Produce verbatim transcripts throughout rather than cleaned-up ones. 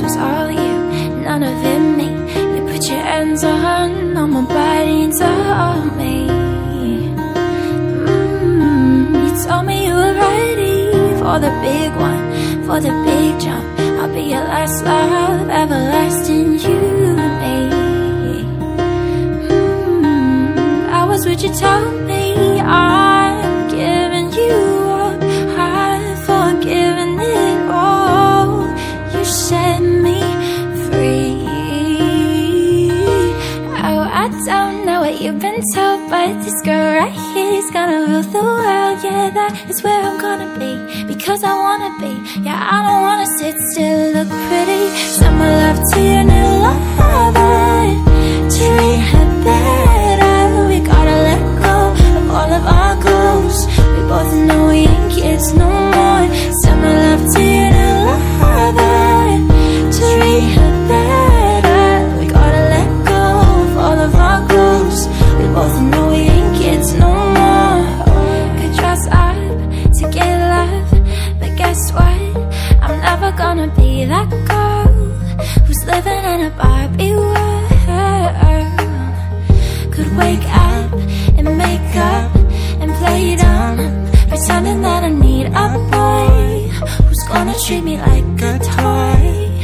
was all you, none of it me. You put your hands on, on my body and told me, mm, you told me you were ready for the big one, for the big jump. I'll be your last love, everlasting, you and me. mm, I was what you told me. I'm giving you up, I've forgiven it all. You set me free. Oh, I don't know what you've been told, but this girl right here is gonna rule the world. Yeah, that is where I'm gonna be, because I wanna be. Yeah, I don't wanna sit still, look pretty. Send my love to your new lover, treat her better. We gotta let go of all of our goals. We both know we ain't kids no more. Send my love to your new lover, treat her better. We gotta let go of all of our goals. We both know we ain't kids no more. Could dress up to get love, but guess what? I'm never gonna be that girl who's living in a Barbie world. Could wake up and make up and play dumb, pretending that I need a boy who's gonna treat me like a toy.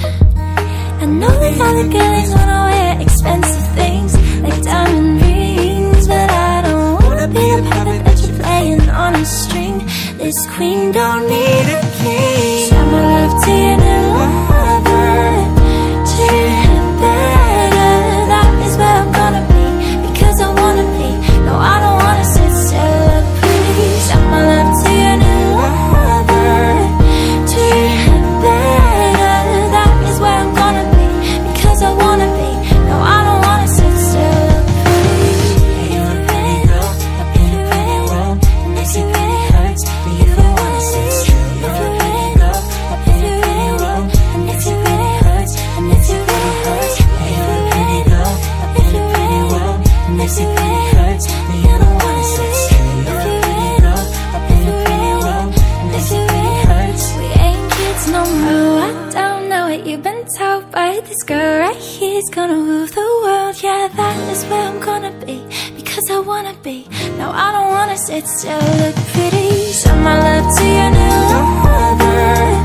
I know that all the girls wanna wear expensive things like diamond rings, but I don't wanna be the puppet that you're playing on a string. This queen don't need a king. Send my love to your new lover, treat her better. That is where I'm gonna be, because I wanna be. No, I don't wanna sit still, look pretty. Send my love to your new lover, treat her better. That is where I'm gonna be, because I wanna be. No, I don't wanna sit still, look pretty. If you really go, if you really won't, and if you really hurts, but you don't wanna sit still. If you really go, if you really won't, and if you really hurts, and if you really hurts, if you really go, if you really won't, and if you really hurts, but you don't wanna sit still. If you really go, if you really won't, and if you really hurts, we ain't kids no more. I don't know what you've been told, but this girl right here is gonna rule the world. Yeah, that is where I'm gonna be, because I wanna be. No, I don't wanna sit still, look pretty. Send my love to your new lover,